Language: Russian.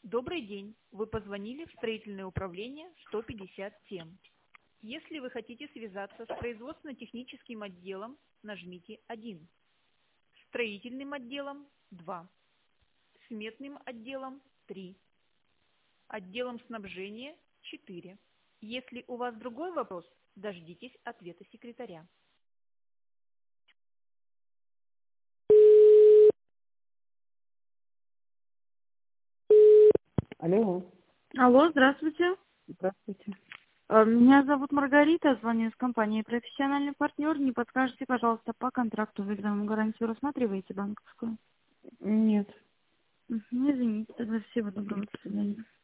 Добрый день. Вы позвонили в строительное управление 157. Если вы хотите связаться с производственно-техническим отделом, нажмите 1. Строительным отделом 2. Сметным отделом 3. Отделом снабжения 4. Если у вас другой вопрос, дождитесь ответа секретаря. Алло, Алло, здравствуйте. здравствуйте. Меня зовут Маргарита, звоню из компании «Профессиональный партнер». Не подскажете, пожалуйста, по контракту выигранному гарантию рассматриваете банковскую? Нет. Извините, тогда всего доброго, до свидания.